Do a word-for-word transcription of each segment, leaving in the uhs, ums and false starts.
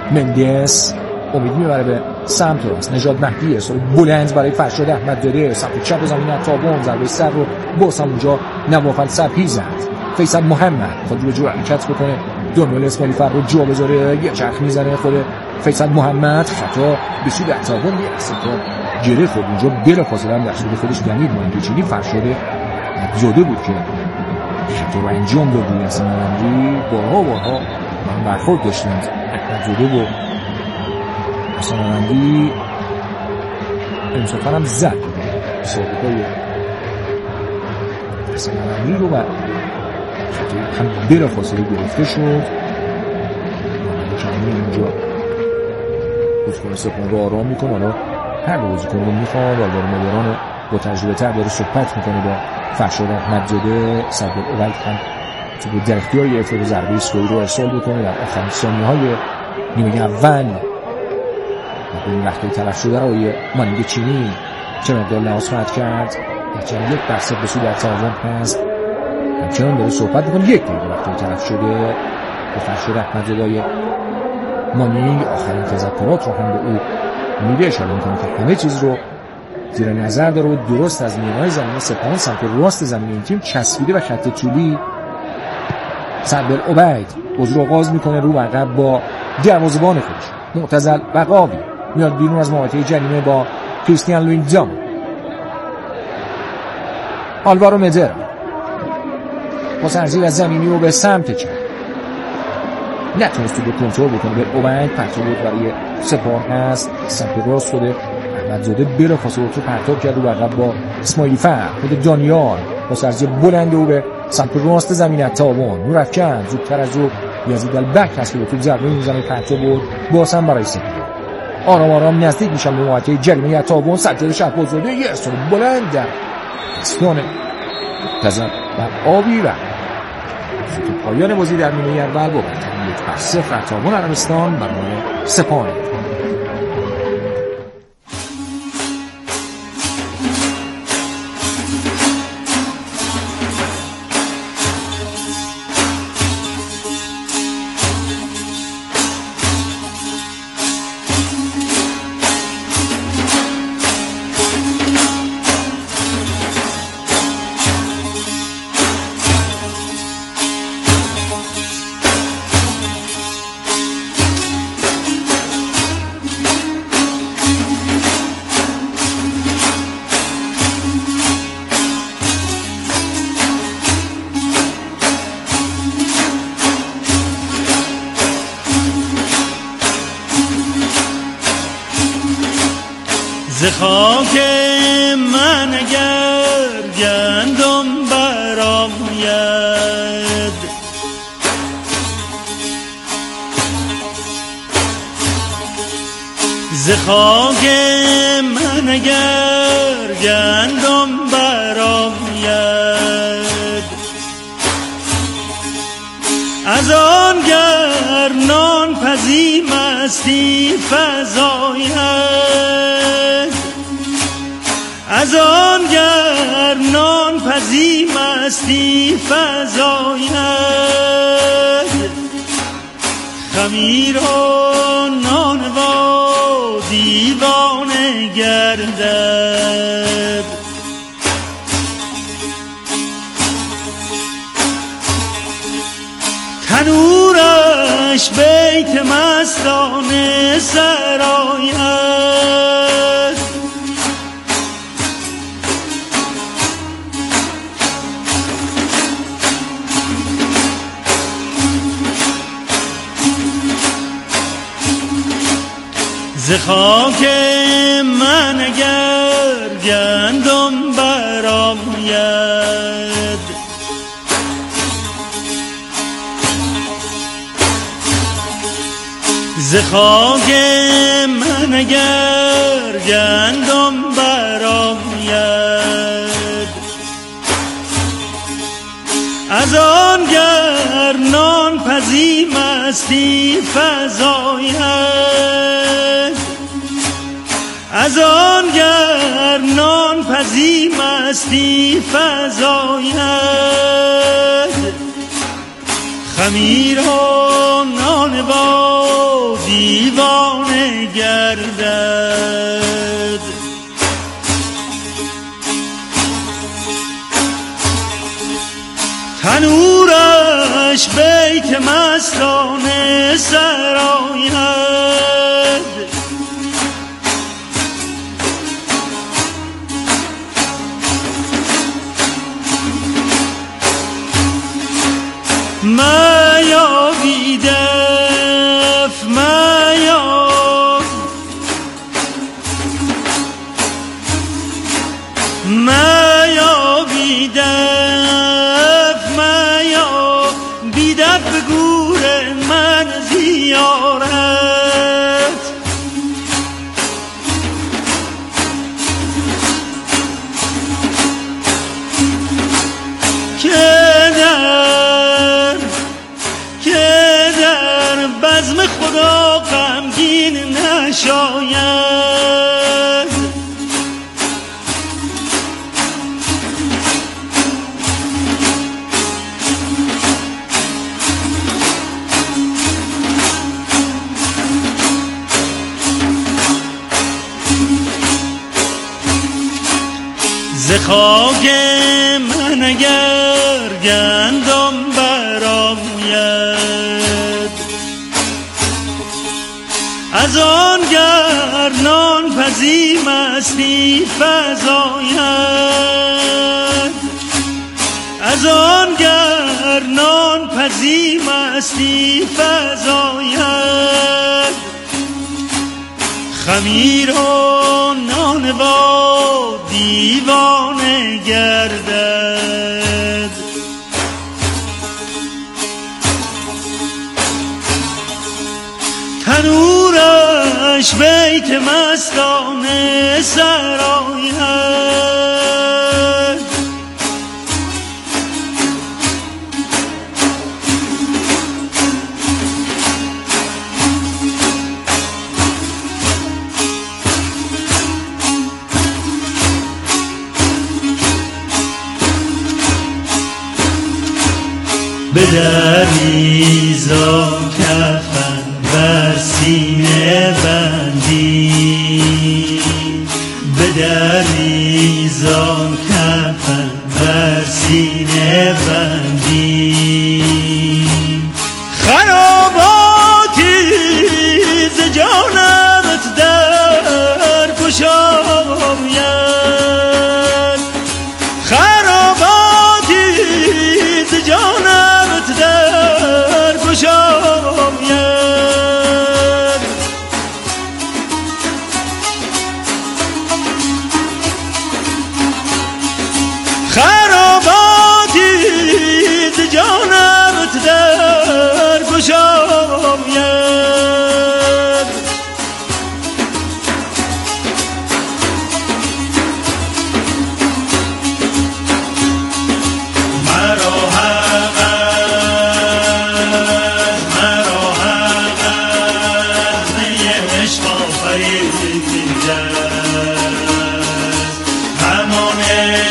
مندس امید میبره به سمت راست. نژاد مهدی ارسال بلند برای فرشاد احمدزاده سمت چپ زمین عطابون ضربه سر رو باز هم اونجا نوافل سرپی زد. فیصل محمد خود رو جور حرکت بکنه دانیال اسماعیلی فر رو جا بذاره یه چرخ میزنه خود فیصل محمد خطا به سود عطابون میرسه که گره خود اونجا بلا فاصله هم در سود خودش دنید مهندوچینی فرشاد احمدزاده بود که خطا رو انجام داد. روی اصلا نمندی بارها بارها من برخورد داشتند احمدزاده و اصلا نمندی انصافا هم زد سابقه اصلا نمندی رو و هم بلا فاصله گرفته شد. کمی اینجا بازیکن سپاهان رو آرام میکنه. حالا هر بازیکن رو میخواد والدار مداران با تجربه تر داره صحبت میکنه با فرشاد احمدزاده. سردار اول هم تو بود در اختیار گرفته به ضربه ایستگاهی رو ارسال بکنه در آخرین ثانیه های نیمه اول. این وقتی تلف شده رو یه مانند چینی چه مقدار لحاظ خواهد کرد همچنان یک درصد به سود در تعاون هست. همچنان داره صحبت میکنه یک دقیقه وقتی تلف شده به فرشاد احمدزاده مانی آخرین تذکرات رو هم به او میده اشاره میکنه که همه چیز رو زیر نظر داره و درست از میانهای زمین سپاهان سمت راست زمین این تیم چسبیده و خط طولی سردار عبید بازی رو آغاز میکنه رو عقب با دروازه‌بان خودش معتزل بقاوی میاد بیرون از محوطه جریمه با کریستیان لویندام. آلوارو مدر با سرزیر از زمینی رو به سمت چپ نتونستی به کنترل بکنه به عبید پرتاب بود برای سپاهان هست سمت راست شده احمدزاده بلا فاصله تو پرتاب کرد و عقب با اسماعیلی فر خود دانیال با سرزیر بلند او به سمت راست زمین عطابون رو رفکن زودتر از رو یزید البک هست که به تو ضربه میزنه پرتاب بود باسم برای سپاهان آرام آرام نزدیک میشن به محوطه جریمه عطابون. سجاد شهبازاده یه ارسال بلند در اسکان تزن بر آبی و تو پایان بازی در نیمه اول با برتری یک بر صفر عطابون عربستان برای سپاهان. ز خاک من اگر گندم برآید ز خاک من اگر گندم برآید از آن گر نان پزی مستی فزاید از آن گر نان پزی مستی فزاید خمیر و نان و دیوانه گردد تنورش بیت مستانه سرایت ز خاک من اگر گندم برآید ز خاک من اگر گندم برآید از آن گر نان پزی مستی فزاید از آن گر نان پزی مستی فزاید خمیر و نان با دیوانه مستانه سراید. میا بیدف میا میا بیدف میا بیدف گور من زیارت. که بزم خدا غمگین نشاید. ز خاک من اگر گندم برآید، از آن گر نان پزی مستی فزاید. از آن گر نان پزی مستی فزاید. خمیر و نانوا دیوانه گردد. تنورش بیت مستانه سراید. به دریزا کفن بر سینه بندی، به دریزا کفن بر سینه بندی. خراباتی ز جانت در گشاید. خراباتی ز جانت در گشاید. خراباتی ز جانت در گشاید. مرا حق است، مرا حق است، می عشق آفریده است. همان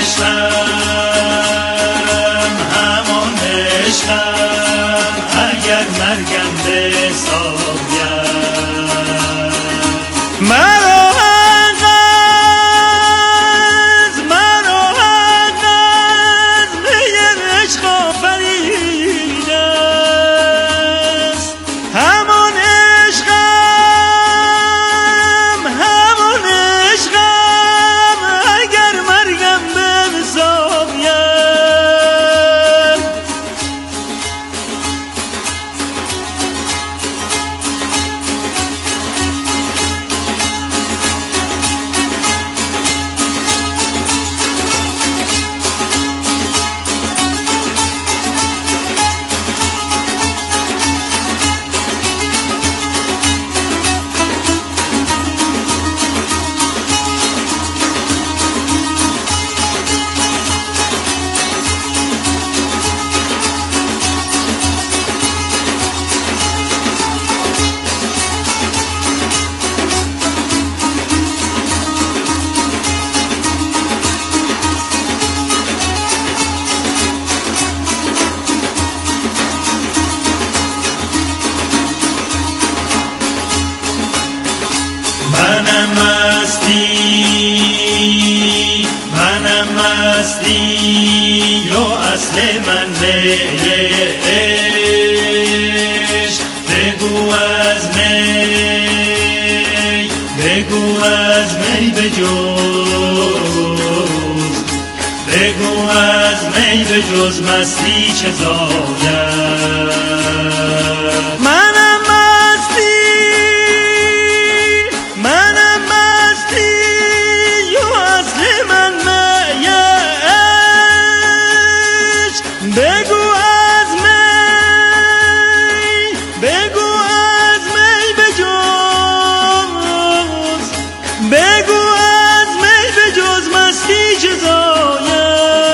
عشقم، همان عشقم، اگر مرگم بساید. مرا حق است، مرا حق است، می عشق آفریده است. همان عشقم، همان عشقم، اگر مرگم بساید. منم مستی، منم مستی و اصل من عشق. از می بگو از می به جز بگو از می به جز مستی چه زاید منم مستی منم مستی و اصل من میش بگو از می بگو از می به جز بگو از می به جز مستی چه زاید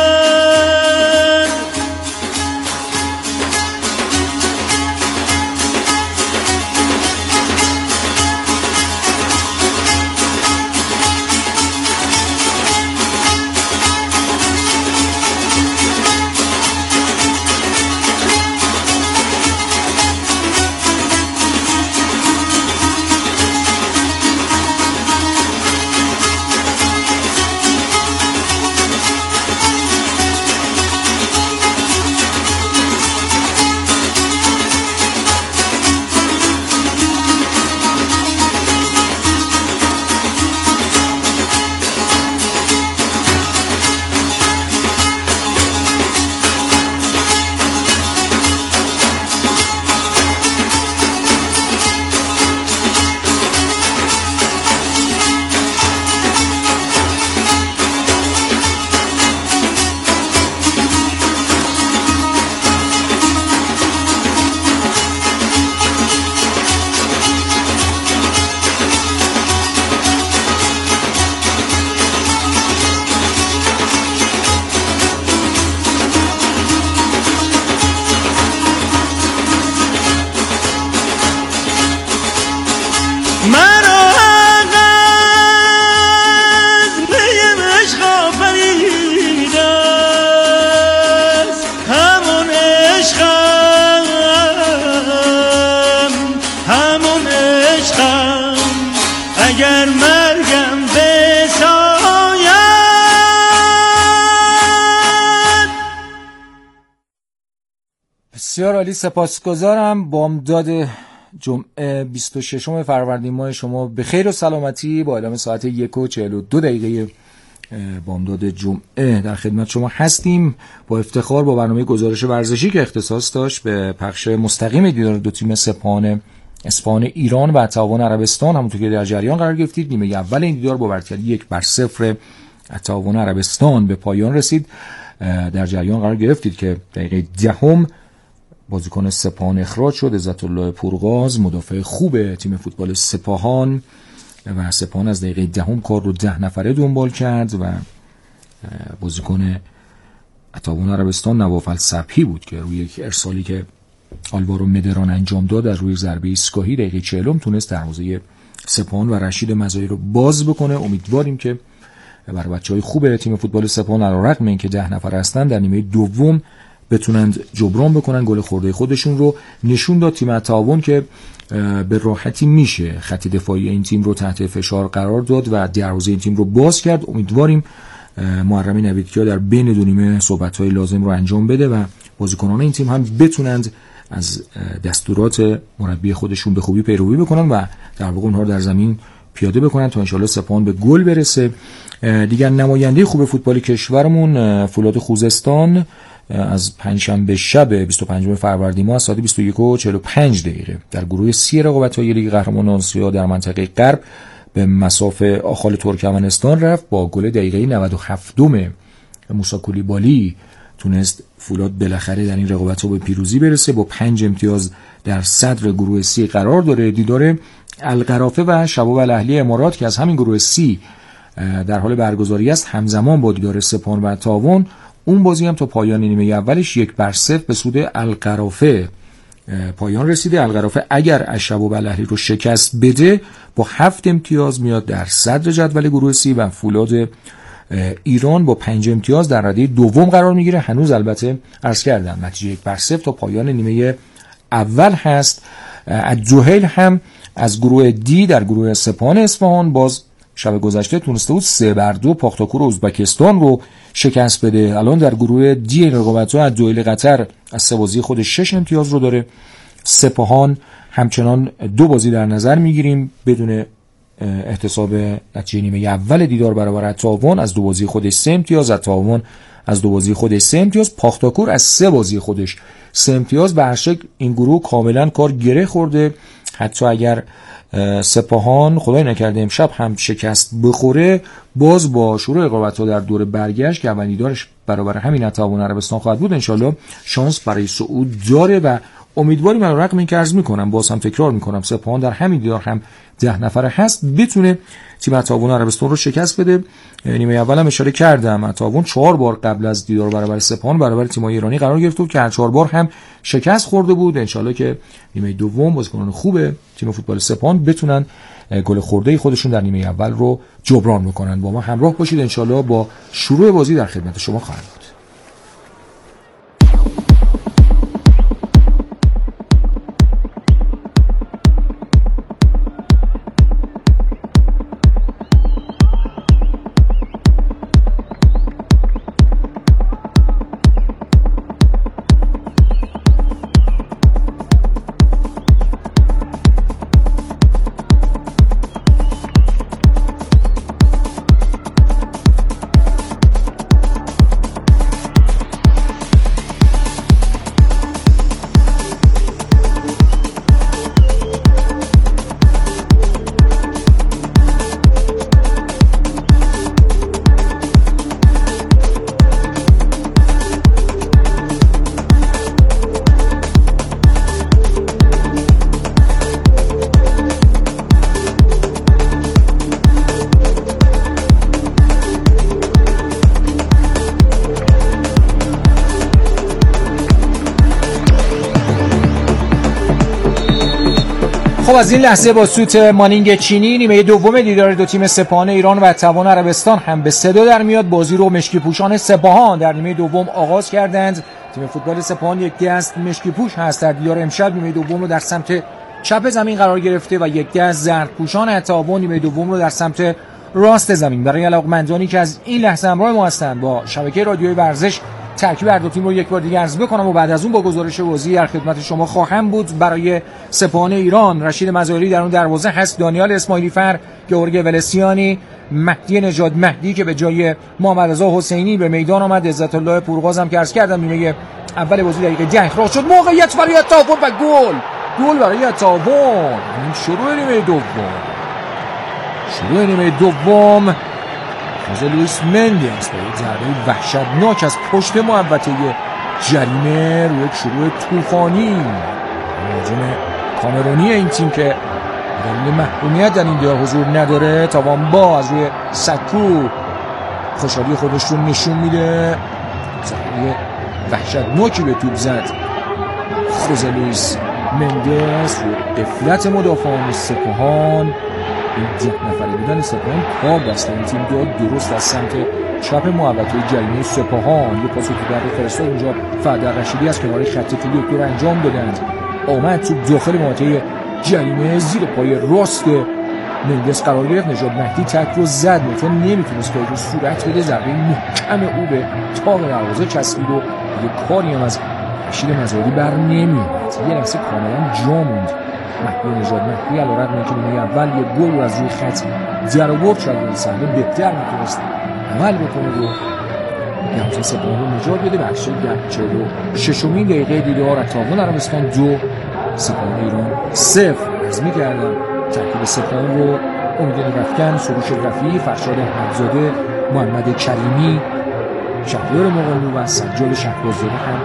اگر مرگم بساید. بسیار عالی، سپاسگزارم. بامداد جمعه بیست و ششم فروردین ماه شما به خیر و سلامتی. با اعلام ساعت یک و چهل و دو دقیقه بامداد جمعه در خدمت شما هستیم با افتخار با برنامه گزارش ورزشی که اختصاص داشت به پخش مستقیم دیدار دو تیم سپاهان اصفهان ایران و تعاون عربستان. همونطور که در جریان قرار گرفتید نیمه اول این دیدار با برتری یک بر صفر تعاون عربستان به پایان رسید. در جریان قرار گرفتید که دقیقه دهم بازیکن سپاهان اخراج شد، عزت الله پورغاز، مدافع خوب تیم فوتبال سپاهان، و سپاهان از دقیقه دهم کار رو ده نفره دنبال کرد و بازیکن تعاون عربستان نواف الصبحی بود که روی یک ارسالی که آلوارو مدران انجام داد در روی ضربه ایستگاهی دقیقه چهلم تونست دروازه سپاهان و رشید مزایی رو باز بکنه. امیدواریم که برای بچهای خوب تیم فوتبال سپاهان علیرغم اینکه ده نفر هستن در نیمه دوم بتونند جبران بکنن گل خورده خودشون رو. نشون داد تیم تعاون که به راحتی میشه خط دفاعی این تیم رو تحت فشار قرار داد و دروازه این تیم رو باز کرد. امیدواریم محرم نویدکیا در بین دو نیمه صحبت‌های لازم رو انجام بده و بازیکنان این تیم هم بتونند از دستورات مربی خودشون به خوبی پیروی بکنن و در واقع اونها رو در زمین پیاده بکنن تا انشالله سپاهان به گل برسه. دیگر نماینده خوب فوتبال کشورمون فولاد خوزستان از پنجشنبه شب بیست و پنجم فروردین ماه ساعت بیست و یک و چهل و پنج دقیقه در گروه سی رقابت‌های لیگ قهرمانان آسیا در منطقه غرب به مصاف آخال ترکمنستان رفت. با گل دقیقه نود و هفتم موسی کولیبالی تونست فولاد بالاخره در این رقابت‌ها به پیروزی برسه. با پنج امتیاز در صدر گروه سی قرار داره. دیدار القرافه و شباب الاهلی امارات که از همین گروه سی در حال برگزاری است همزمان با دیدار سپاهان و تعاون. اون بازی هم تا پایان نیمه اولش یک بر صفر به سود القرافه پایان رسیده. القرافه اگر از شباب الاهلی رو شکست بده با هفت امتیاز میاد در صدر جدول گروه سی و فولاد ایران با پنج امتیاز در رده دوم قرار میگیره. هنوز البته عرض کردم نتیجه یک بر صفر تا پایان نیمه اول هست. الجوهیل هم از گروه دی در گروه سپاهان اصفهان باز شب گذشته تونسته بود سه بر دو پاختاکور ازبکستان رو شکست بده. الان در گروه دی رقابت‌ها الجوهیل قطر از سه بازی خودش شش امتیاز رو داره. سپاهان همچنان دو بازی در نظر میگیریم بدون احتساب نتیجه نیمه اول. دیدار برابر تاوان از دو بازی خودش سه امتیاز، تاوان از دو بازی خودش سه امتیاز، پاختاکور از سه بازی خودش سه امتیاز. به هر شکل این گروه کاملا کار گره خورده. حتی اگر سپاهان خدای نکرده امشب هم شکست بخوره، باز با شروع رقابت‌ها در دور برگشت که اولین دیدارش برابر همین تاوان عربستان خواهد بود، انشالله شانس برای صعود داره و امیدواریم علی رغم این که عرض میکنم، باز هم تکرار میکنم، سپاهان در همین دیدار هم ده نفره هست، بتونه تیم تاوان عربستان رو شکست بده. نیمه اول هم اشاره کردم تاوان چهار بار قبل از دیدار برابر سپاهان برابر تیم‌های ایرانی قرار گرفت که هر چهار بار هم شکست خورده بود. انشالله که نیمه دوم بازیکنان خوبه تیم فوتبال سپاهان بتونن گل خورده خودشون در نیمه اول رو جبران میکنن. با ما همراه باشید، انشالله با شروع بازی در خدمت شما خواهیم بود. خب از این لحظه با سوت مانینگ چینی نیمه دوم دیدار دو تیم سپاهان ایران و تاوان عربستان هم به صدا در میاد. بازی رو مشکی پوشان سپاهان در نیمه دوم آغاز کردند. تیم فوتبال سپاهان یک دست مشکی پوش هست در دیدار امشب، نیمه دوم رو در سمت چپ زمین قرار گرفته و یک دست زرد پوشان تاوان نیمه دوم رو در سمت راست زمین. برای علاقمندانی که از این لحظه همراه ما هستند با شبکه رادیوی ورزش، ترکیب هر دو تیم رو یک بار دیگه عرض بکنم و بعد از اون با گزارش بازی در خدمت شما خواهم بود. برای سپاهان ایران رشید مزاری در اون دروازه هست، دانیال اسماعیلی فر، گورگ ولسیانی، مهدی نژاد مهدی که به جای محمد رضا حسینی به میدان آمد، عزت الله پورغاز هم که عرض کردم نیمه اول بازی دقیقه ده اخراج شد. موقعیت برای تاوان و گل گل برای تاوان. این شروع نیمه دوم شروع نیمه دوم خوزه لوئیس مندس با یک ضربه وحشتناک از پشت محوطه جریمه روی یک شروع طوفانی. مهاجم کامرونی این تیم که دلیل محرومیت در این دیدار حضور نداره، تاوان با از روی سکو خوشحالی خودش رو نشون میده. ضربه وحشتناکی به توپ زد خوزه لوئیس مندس روی قفلت مدافعان سپاهان. این ده نفره بودن سپاهان کار دست این تیم داد، درست از سمت چپ محوطه جریمه سپاهان یه پاس تو در فرستاد. اونجا فردر رشیدی از کنار خط طولی یک دور انجام دادند، آمد تو داخل محوطه جریمه زیر پای راست مندس قرار گرفت. نژاد مهدی تک رو زد، مثلا نمیتونست کاری رو صورت بده، ضربه محکم او به تاق دروازه چسبید و یه کاری هم از رشید مزاری بر نمیومد. یه لحظه کاملا جا موند مهدی نژاد مهدی، علیرغم اینکه نیمه اول یه گل رو از روی خط در آورد، شاید این صحنه بهتر میتونست عمل بکنه و یه سپاهان رو نجات بده. بخشی در چهل و ششمین دقیقه دیدار تاوان عربستان دو سپاهان ایران صفر. عرض می‌کردم ترکیب سپاهان رو امیدواری رفکن، سروش رفیعی، فرشاد احمدزاده، محمد کریمی، شهریار مقامی و سجاد شهباززاده هم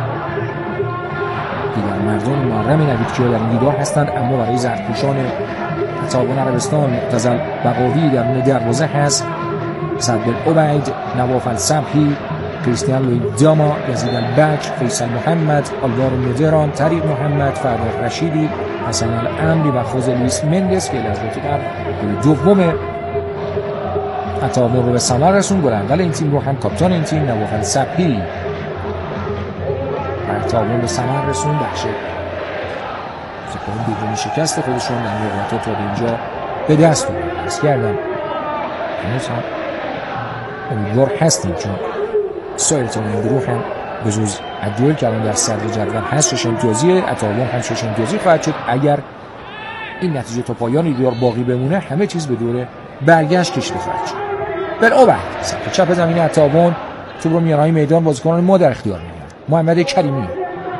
دیگر مردان محرم نویدکیا در این دیدار هستند. اما برای زردپوشان تاوان عربستان معتزل بقاوی در اون دروازه هست، صدر عبید، نواف الصبحی، کریستیان لویداما، یزید البکر، فیصل محمد، آلوار مدران، طریق محمد، فردر رشیدی، حسن الامری و خوزه لوئیس مندس که لحظاتی قبل دوم تاوان رو به ثمر رسون. گل اول این تیم رو هم کاپیتان این تیم نواف الصبحی تاوان به ثمر رسون. بخشه سپاهان بدون شکست خودشون در رقابت‌ها تا به اینجا به دست آورد. عرض کردم هنوز هم امیدوار هستیم چون سایر تیم‌های گروه هم به جز ادویل که الان در صدر جدول هست شش امتیازی، تاوان هم شش امتیازی خواهد شد اگر این نتیجه تا پایان دیدار باقی بمونه همه چیز به دور برگشت کشیده خواهد شد. بالعکس سمت چپ زمین عطابون توپ رو میانهای میدان بازیکنان ما در اختیار میگیرن. محمد کریمی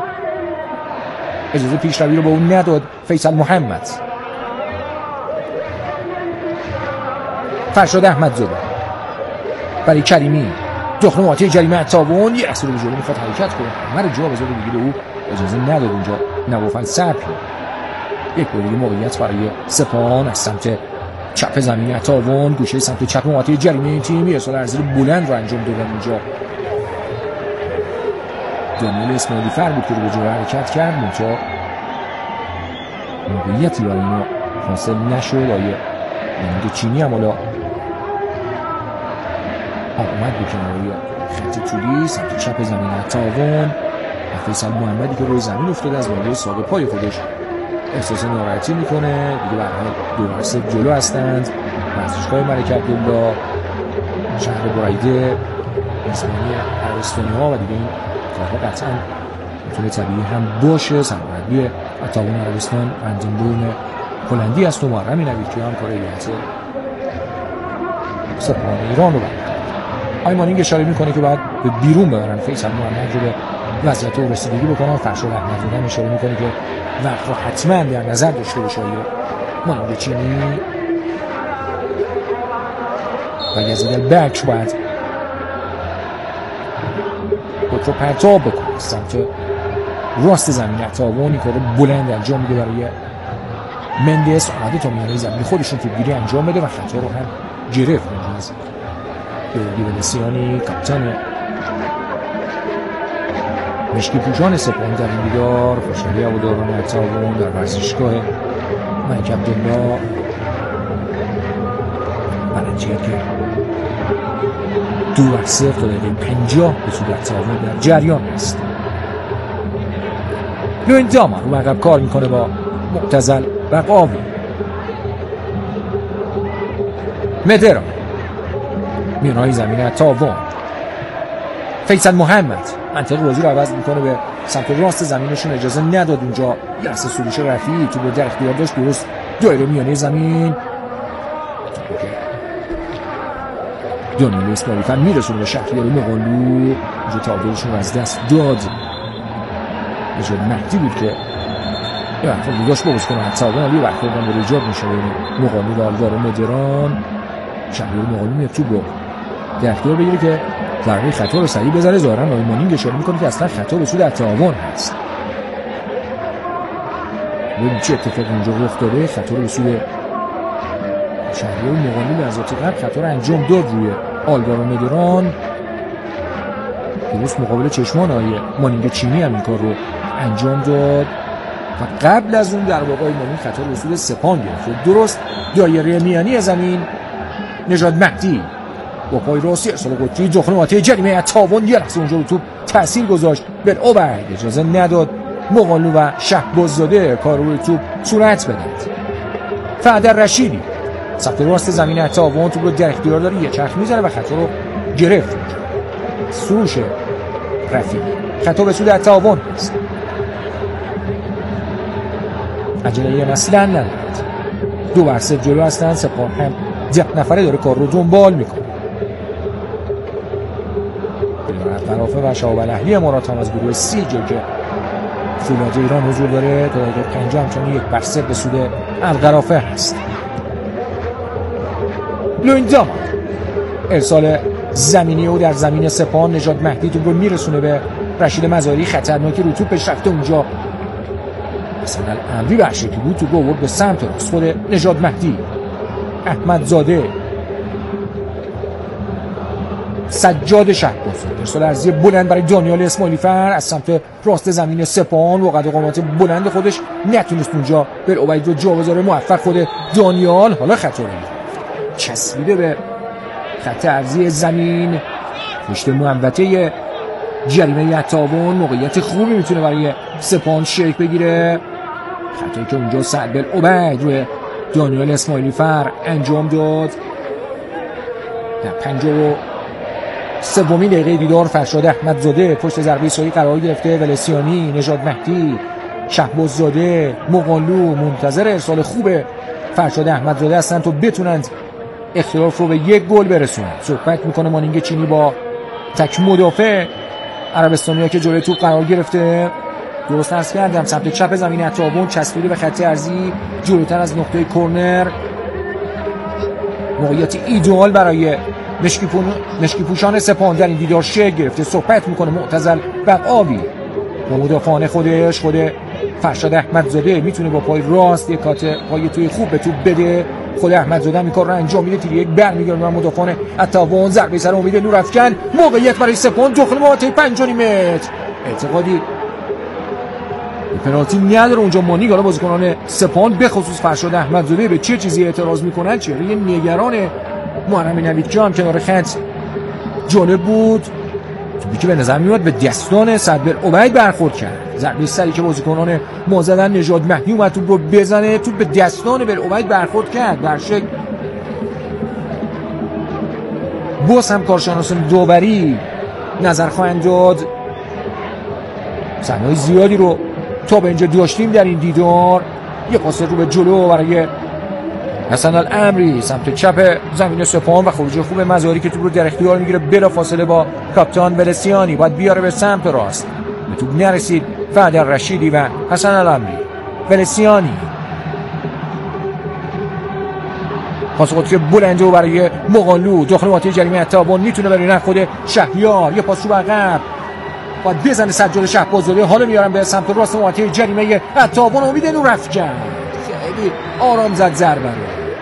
اجازه پیشروی رو به اون نداد. فیصل محمد، فرشاد احمدزاده برای کریمی، داخل محوطه جریمه عطابون یه اصلا به جلو میخواد حرکت کنه، همه جا بذاره بگیره، او اجازه نداد اونجا. نواف صبری یک بار دیگه موقعیت برای سپاهان از سمت چپ زمین عطابون، گوشه سمت چپ محوطه جریمه تیمی ارسال عرضی بلند رو انجام دادن. اونجا دانیل اسماعیلی فر بود که رو به جلو حرکت کرد، منتها موقعیتی برای اینو حاصل نشد. آیه یعنی چینی هم حالا آمد به کناره خط طولی سمت چپ زمین عطابون. فیصل محمدی که روی زمین افتاده از بالای ساق پای خودش احساس ناراحتی میکنه. دیگه به هر حال دو بر صفر جلو هستند. ورزشگاه ملک عبدالله، شهر برایده، اسمانی عربستانی ها و دیگه این کارها قطعا میتونه طبیعی هم باشه. سرمربی عطابون عربستان رمزانبرون هلندی است و محرم نوید که هم کار هیئت سپاهان ایران رو برد. آیمانینگ اشاره میکنه که باید به بیرون ببرن فیصل محمد رو به وضعیت او رسیدگی بکنن. فرشاد احمدزاده هم اشاره میکنه که وقت رو حتما در نظر داشته باشه. مانند چینی و یزید بکش باید خود رو پرتاب بکنه سمت راست زمین عطابون. کار بلند انجام میده برای مندس، آمده تا میانه زمین خودشون توپگیری انجام بده و خطا رو هم گرفت. از لیونسیانی کاپیتان مشکی پوشان سپاهان در این دیدار، خوشحالی هواداران عطابون در ورزشگاه ملک عبدالله برنجیه که دو بر صفر تا دقیقه پنجاه به سود عطابون در جریان است. لوینداما رو عقب کار میکنه با معتزل و قاوی. مدرا میانهای زمین عطابون. فیصل محمد منطقه بازی رو عوض میکنه به سمت راست زمینشون، اجازه نداد اونجا یه لحظه سروش رفیعی تو به در اختیار داشت. درست دایره میانه زمین دانیل اسماعیلی فر میرسونه به شهریار مقالو. اونجا تعادلشون رو از دست داد. نژاد مهدی بود که یه وقتا دیگاش بغض کنه عطابون، ولی وقتا هم رو ایجاد میشه بین مقالو و آلوار مدران. شهریار مقالو میاد تو رو در اختیار بگیره که ضربه خطا رو سریع بزنه. ظاهرا آیمانینگ اشاره میکنه که اصلا خطا به سود عطابون هست. ببین چه اتفاقی اونجا رخ داده. خطا رو به سود شهریار مقالو لحظات قبل خطا رو انجام داد روی آلوارو مدران. درست مقابل چشمان آیه مانینگ چینی هم این کار رو انجام داد و قبل از اون در واقع آیمانینگ خطا رو به سود سپاهان گرفت. درست دایره میانی زمین نژاد مهدی با پای راستی ارسال قطری داخل محوطه جریمه عطابون یه لحظه اونجا رو توپ تاثیر گذاشت. بالعکس اجازه نداد مقالو و شهباززاده کار روی توپ صورت بدند. فعدر رشیدی سمت راست زمین عطابون توپ رو در اختیار داره، یه چرخ میزنه و خطا رو گرفت. سروش رفیعی خطا به سود عطابون است. عجله اصلا ندارد. دو بر صفر جلو هستن. سپاهان هم ده نفره داره کار رو دنبال میکنه. قرافه و شعب الاهلی مراد هم از گروه سی جا که فولاد ایران حضور داره تا دقیقه پنجاه همچنین یک بر صفر به سود القرافه هست. لوینداما ارسال زمینی او در زمین سپاهان. نژاد مهدی توپ رو میرسونه به رشید مزاری، خطرناکی رو توپش رفته اونجا. مثلا امری به شکلی بود توپ رو آورد به سمت راست خود نژاد مهدی. احمدزاده، سجاد شهباززاده ارسال عرضی بلند برای دانیال اسماعیلی فر از سمت راست زمین سپاهان. و قد قامت بلند خودش نتونست اونجا بالعبید رو جا بذاره. موفق خود دانیال حالا خطا رو چسبیده به خط عرضی زمین پشت محوطه جریمه عطابون. موقعیت خوبی میتونه برای سپاهان شکل بگیره. خطایی که اونجا سعد بالعبید روی دانیال اسماعیلی فر انجام داد. در پنجاه و سومین دقیقه دیدار فرشاد احمدزاده پشت ضربه ایستگاهی قرار گرفته. ولسیانی، نژاد مهدی شهباز زاده، مقالو منتظر ارسال خوب فرشاد احمدزاده هستن تا بتونند اختلاف رو به یک گل برسونن. صحبت میکنه مانینگ چینی با تک مدافع عربستانی که جلوی توپ قرار گرفته. درست عرض کردم سمت چپ زمین اتابون چسبیده به خط ارضی جلوتر از نقطه کرنر. موقعیت ایدئال برای مشکی پوشان سپاهان در این دیدار شکل گرفته. صحبت میکنه معتزل بقاوی با مدافعان خودش. خود فرشاد احمدزاده میتونه با پای راست یک کات پای توی خوب به توپ بده. خود احمدزاده این کار رو انجام میده. تیر یک برمیگرده و مدافعان اتابون ضربه سر امید نورافکن. موقعیت برای سپاهان داخل محوطه پنج متر. اعتقادی پنالتی نداره اونجا مانیگ. حالا بازیکنان سپاهان به خصوص فرشاد احمدزاده به چه چیزی اعتراض میکنن؟ چهره نگران محرم نوید که هم کنار خط جالب بود. توپی که به نظر میاد به دستان صدبر عبید برخورد کرد. ضربه سری که بازیکنان ما زدن نژاد مهدی اومد توپ رو بزنه، توپ به دستان بر عبید برخورد کرد. در شکل باز هم کارشناسان داوری نظر خواهند داد. صحنه‌های زیادی رو تا به اینجا داشتیم در این دیدار. یه پاس رو به جلو برای حسن الامری سمت چپ زمین سپاهان و خروج خوب مزاری که توپ رو در اختیار میگیره بلا فاصله با کاپیتان ولسیانی. باید بیاره به سمت راست، به توپ نرسید. فهد رشیدی و حسن الامری. ولسیانی پاس قطری بلنده و برای مقالو داخل محوطه جریمه اتابون میتونه برای نه خود شهریار. یه پاس رو عقب باید بزنه سجاد شهباززاده. حالا میارم به سمت راست محوطه جریمه اتابون. امید نورافکن خیلی آرام زد ضربه رو.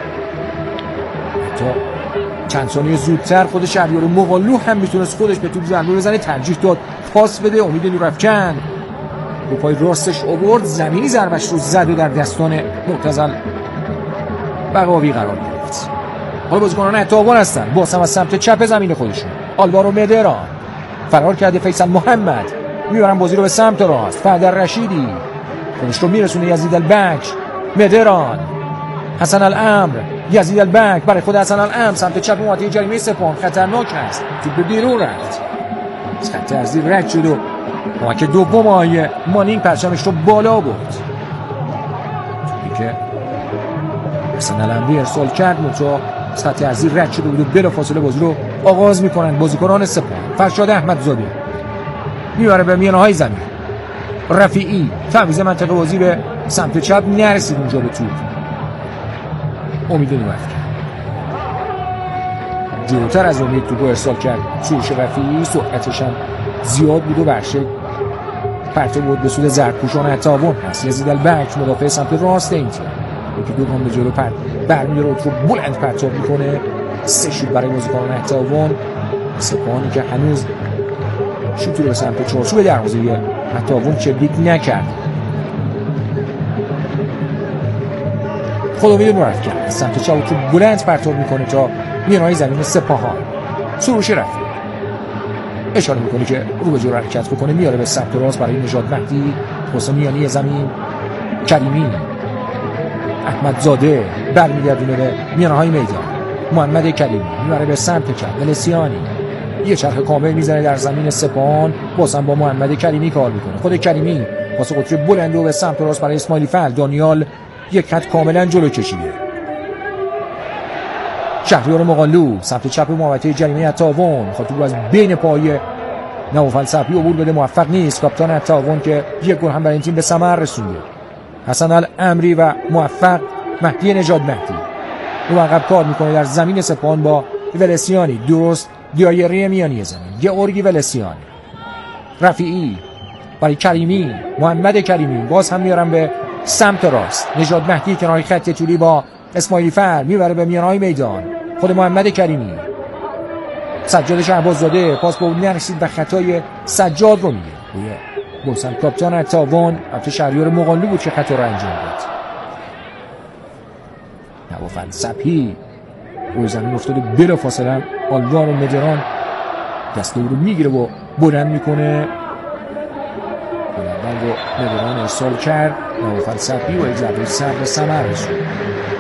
تا چند ثانیه زودتر خود شهریار مقالو هم میتونست خودش به توپ ضربه بزنه، ترجیح داد پاس بده. امید نورافکن با پای راستش آورد، زمینی ضربش رو زد و در دستان معتزل بقاوی قرار گرفت. حالا بازیکنان اتابون هستن باز هم از سمت چپ زمین خودشون. آلوارو مدران فرار کرده. فیصل محمد میبرن بازی رو به سمت راست. فهد رشیدی خودش رو میرسونه. یزید البک، مدران، حسن الامر. یزید البک برای خود حسن الامر سمت چپ محوطه جریمه سپاهان خطرناک است. توپ به بیرون رفت، از خط ارضی رد شد و کمک دوم آیه مانینگ پرچمش رو بالا برد. توپی که حسن الامری ارسال کرد متا از خط ارضی رد شده بود و بلافاصله بازی رو آغاز میکنن بازیکنان سپاهان. فرشاد احمدزاده میبره به میانه های زمین. رفیعی تعویض منطقه بازی به سمت چپ نرسید اونجا به توپ. امید نورافکن جلوتر از امید توپ ارسال کرد. سروش رفیعی سرعتش هم زیاد بود و برشه پرتو بود به سود زردپوشان اتابون هست. یزید البک مدافع سمت راست این تیم که دو گام به جلو پر برمی‌داره رو بلند پرتاب میکنه. سه شوت برای بازیکنان اتابون. سپاهانی که هنوز شوتی رو به سمت چارچوب دروازه اتابون چبیک نکرد. خود امید نورافکن سمت چپ رو بلند پرتاب میکنه تا میانه زمین سپاهان. سروش رفت اشاره میکنه که رو به جلو حرکت بکنه. میاره به سمت راست برای نژاد مهدی. پاس میانی زمین کریمی. احمدزاده برمیگردونه به میانه های میدان. محمد کریمی میبره به سمت چپ. ولسیانی یه چرخ کامل میزنه در زمین سپاهان. بازم با محمد کریمی کار میکنه. خود کریمی پاس قطری بلند و به سمت راست برای اسماعیلی فعل. دانیال یک خط کاملا جلو کشیده. شهریار مقالو سمت چپ محوطه جریمه اتابون خاطر رو از بین پای نوفل صبری عبور بده، موفق نیست. کاپیتان اتابون که یک گل هم برای این تیم به ثمر رسونده. حسن الامری و موفق مهدی نژاد مهدی رو عقب کار میکنه در زمین سپاهان با ولسیانی. درست دایره میانی زمین گئورگی ولسیانی. رفیعی برای کریمی. محمد کریمی باز هم میارن به سمت راست. نژاد مهدی کنار خط طولی با اسماعیلی فر میبره به میانهای میدان. خود محمد کریمی. سجاد شهباززاده پاس به اون نرسید و خطای سجاد رو میگه. بازم کاپیتان اتابون البته شهریار مقالو بود که خطا رو انجام داد. نوافل صبحی روی زمین افتاده بلافاصله آلوارو مدران دست رو میگیره و بلند میکنه. بلند رو مدران ارسال کرد. نوافل صبحی و یک ضربه سر به ثمر رسید.